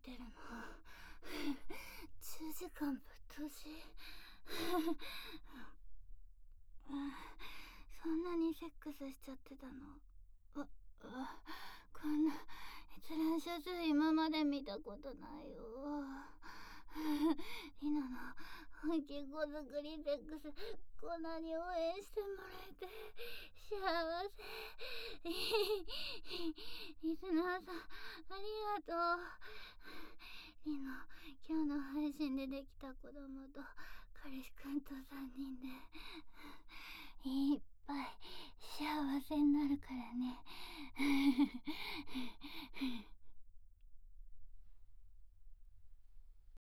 てるの。10時間ぶっ通し。そんなにセックスしちゃってたの？こんな閲覧者数今まで見たことないよ。リナの本気子作りセックス、こんなに応援してもらえて幸せ。リスナーさんありがとう。リナ、今日の配信でできた子供と彼氏くんと3人でいっぱい幸せになるからね。